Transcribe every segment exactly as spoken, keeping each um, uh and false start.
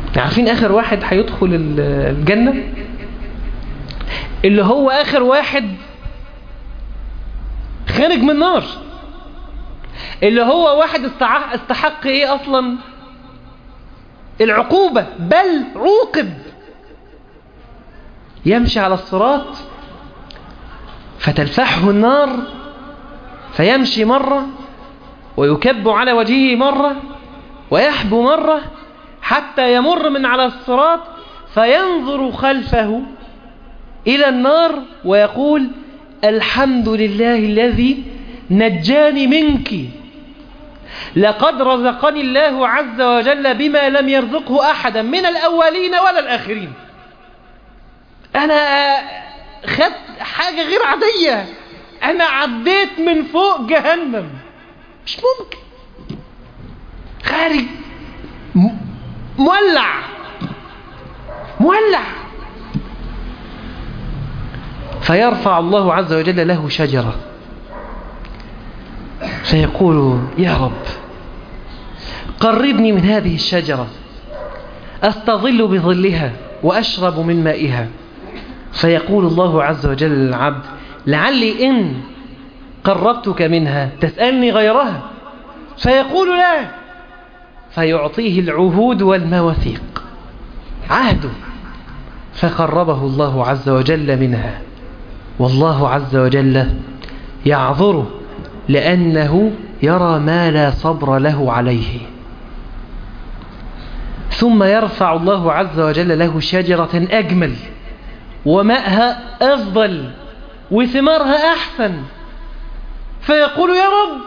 عارفين آخر واحد هيدخل الجنة اللي هو آخر واحد خارج من النار، اللي هو واحد استحق, استحق ايه اصلا؟ العقوبة، بل عوقب. يمشي على الصراط فتلفحه النار فيمشي مرة ويكب على وجهه مرة ويحبو مرة حتى يمر من على الصراط فينظر خلفه إلى النار ويقول الحمد لله الذي نجاني منك، لقد رزقني الله عز وجل بما لم يرزقه أحدا من الأولين ولا الآخرين. أنا خدت حاجة غير عادية، أنا عديت من فوق جهنم، مش ممكن، خارج مولع مولع. فيرفع الله عز وجل له شجرة فيقول يا رب قربني من هذه الشجرة أستظل بظلها وأشرب من مائها. فيقول الله عز وجل للعبد لعلي إن قربتك منها تسألني غيرها، فيقول لا، فيعطيه العهود والمواثيق عهده، فقربه الله عز وجل منها، والله عز وجل يعذره لأنه يرى ما لا صبر له عليه. ثم يرفع الله عز وجل له شجرة أجمل وماءها أفضل وثمارها أحسن، فيقول يا رب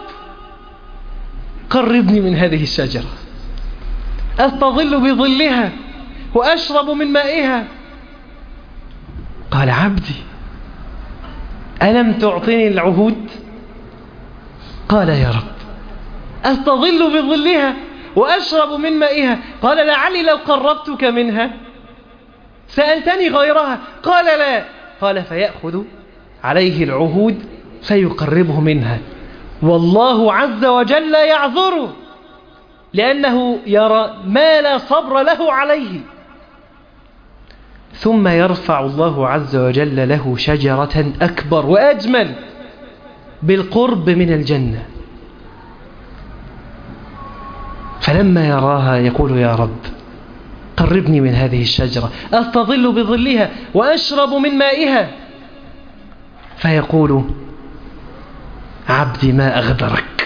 قربني من هذه الشجرة أستظل بظلها وأشرب من مائها. قال عبدي ألم تعطني العهود؟ قال يا رب أستظل بظلها وأشرب من مائها. قال لعلي لو قربتك منها سألتني غيرها. قال لا. قال فيأخذ عليه العهود فيقربه منها، والله عز وجل يعذره لأنه يرى ما لا صبر له عليه. ثم يرفع الله عز وجل له شجرة أكبر وأجمل بالقرب من الجنة، فلما يراها يقول يا رب قربني من هذه الشجرة أستظل بظلها وأشرب من مائها. فيقول عبدي ما أغدرك،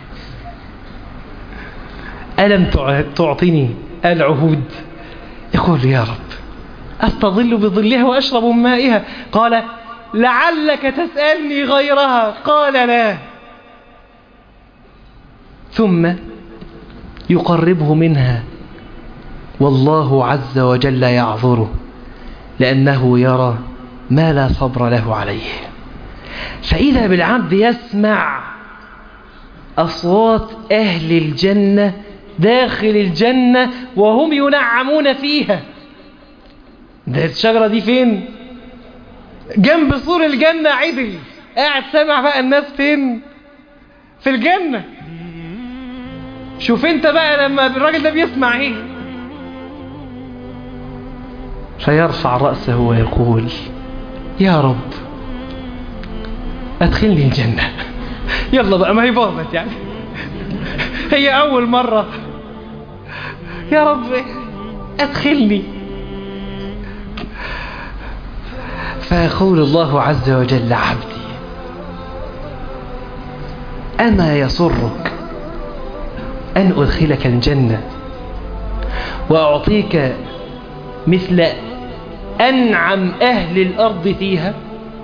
ألم تعطني العهود؟ يقول يا رب أستظل بظلها وأشرب من مائها. قال لعلك تسألني غيرها. قال لا. ثم يقربه منها، والله عز وجل يعذره لأنه يرى ما لا صبر له عليه. فإذا بالعبد يسمع أصوات أهل الجنة داخل الجنة وهم ينعمون فيها. ده الشجرة دي فين؟ جنب سور الجنة عدل، قاعد سامع بقى الناس فين؟ في الجنة. شوف انت بقى لما الراجل ده بيسمع ايه. فيرفع رأسه ويقول يا رب ادخلني الجنة. يلا بقى، ما هي باظت يعني، هي اول مرة. يا رب ادخلني. فيقول الله عز وجل عبدي أما يسرك أن أدخلك الجنة وأعطيك مثل أنعم أهل الأرض فيها؟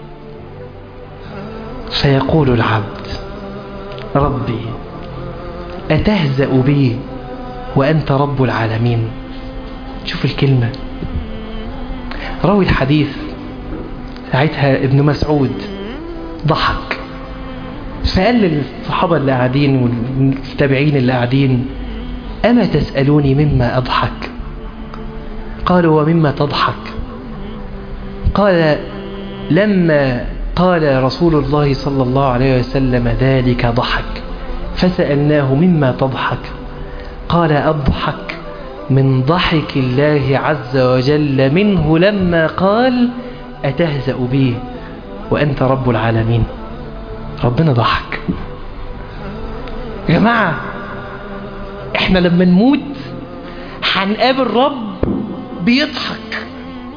فيقول العبد ربي أتهزأ بي وأنت رب العالمين. شوف الكلمة. روي الحديث ساعتها ابن مسعود ضحك، فقال للصحابة اللي قاعدين والتابعين اللي قاعدين أما تسألوني مما أضحك؟ قالوا ومما تضحك؟ قال لما قال رسول الله صلى الله عليه وسلم ذلك ضحك، فسألناه مما تضحك؟ قال أضحك من ضحك الله عز وجل منه لما قال أتهزأ بي وأنت رب العالمين. ربنا ضحك. يا جماعة احنا لما نموت هنقابل رب بيضحك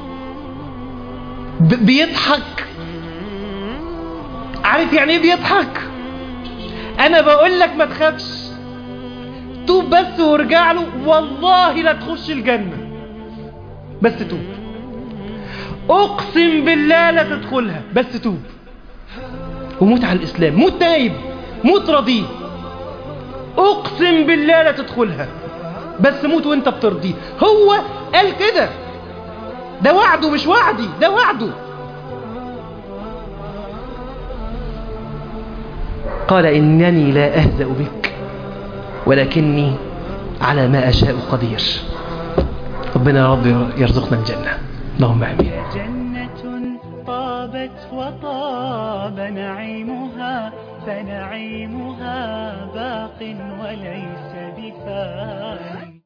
ب- بيضحك. عارف يعني ايه بيضحك؟ انا بقول لك ما تخافش، توب بس وارجع له، والله لا تخش الجنة، بس توب. اقسم بالله لا تدخلها، بس توب وموت على الاسلام، موت تايب، موت رضيه. اقسم بالله لا تدخلها، بس موت وانت بترضيه. هو قال كده، ده وعده مش وعدي، ده وعده. قال إنني لا أهزأ بك ولكني على ما أشاء قدير. ربنا يا رب يرزقنا الجنة، اللهم آمين. جنة طابت وطاب نعيمها، فنعيمها باق وليس بفانٍ.